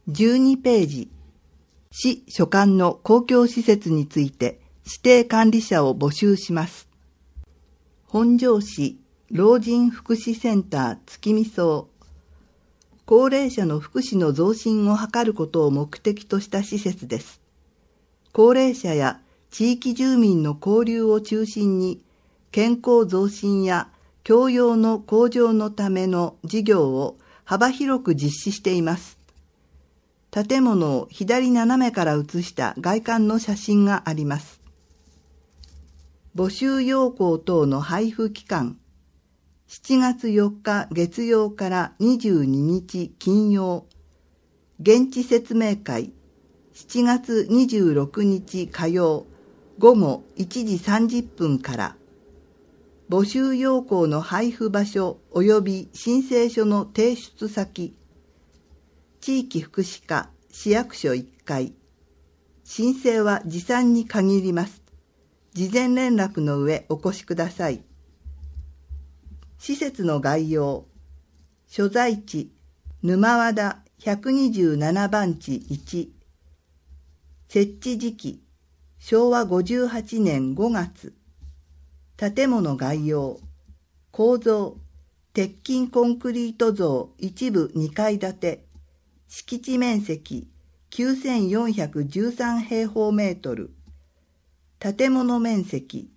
12ページ、市所管の公共施設について指定管理者を募集します。本庄市老人福祉センター月見荘。高齢者の福祉の増進を図ることを目的とした施設です。高齢者や地域住民の交流を中心に、健康増進や教養の向上のための事業を幅広く実施しています。建物を左斜めから写した外観の写真があります。募集要項等の配布期間、7月4日月曜から22日金曜、現地説明会、7月26日火曜、午後1時30分から、募集要項の配布場所及び申請書の提出先、地域福祉課市役所1階。申請は持参に限ります。事前連絡の上お越しください。施設の概要。所在地、沼和田127番地1。設置時期、昭和58年5月。建物概要。構造、鉄筋コンクリート造一部2階建て。敷地面積9413平方メートル。建物面積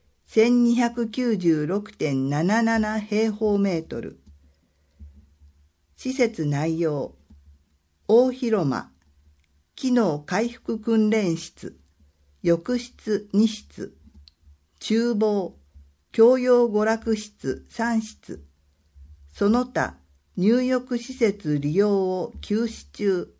1296.77 平方メートル。施設内容、大広間、機能回復訓練室、浴室2室、厨房、教養娯楽室3室、その他、入浴施設利用を休止中。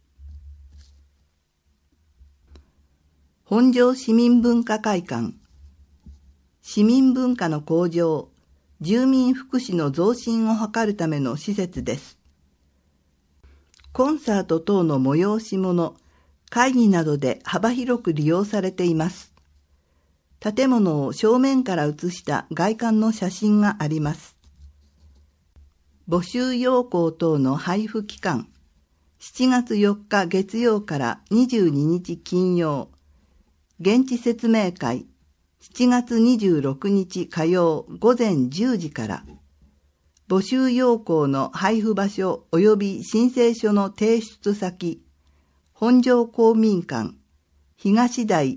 本庄市民文化会館。市民文化の向上、住民福祉の増進を図るための施設です。コンサート等の催し物、会議などで幅広く利用されています。建物を正面から写した外観の写真があります。募集要項等の配布期間、7月4日月曜から22日金曜、現地説明会、7月26日火曜午前10時から、募集要項の配布場所及び申請書の提出先、本庄公民館、東台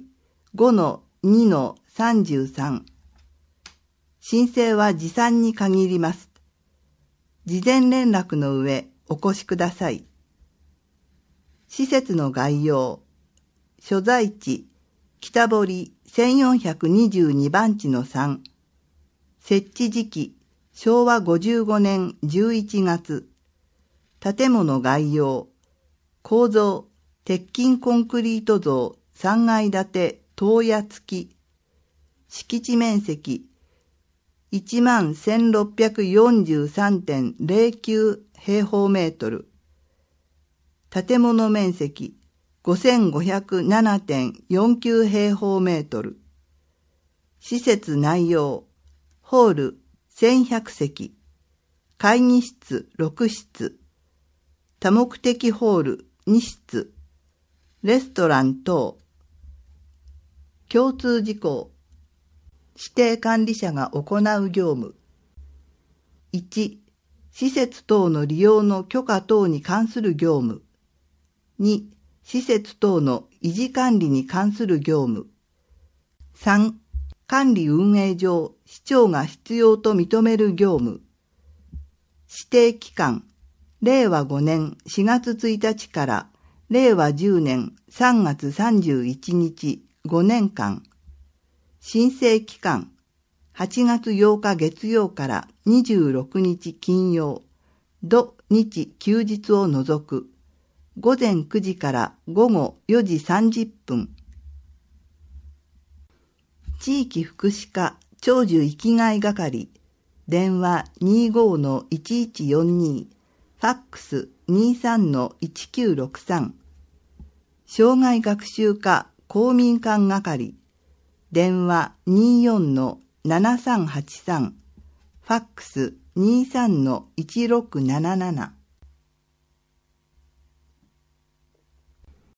5-2-33。申請は持参に限ります。事前連絡の上お越しください。施設の概要。所在地、北堀1422番地の3。設置時期、昭和55年11月。建物概要。構造、鉄筋コンクリート造3階建て棟屋付き。敷地面積、11,643.09 平方メートル。建物面積、5,507.49 平方メートル。施設内容、ホール1100席、会議室6室、多目的ホール2室、レストラン等。共通事項。指定管理者が行う業務。1、施設等の利用の許可等に関する業務。2、施設等の維持管理に関する業務。3、管理運営上、市長が必要と認める業務。指定期間、令和5年4月1日から令和10年3月31日5年間。申請期間、8月8日月曜から26日金曜、土日休日を除く、午前9時から午後4時30分。地域福祉課長寿生きがい係、電話 25-1142、ファックス 23-1963。障害学習課公民館係、電話 24-7383、ファックス 23-1677。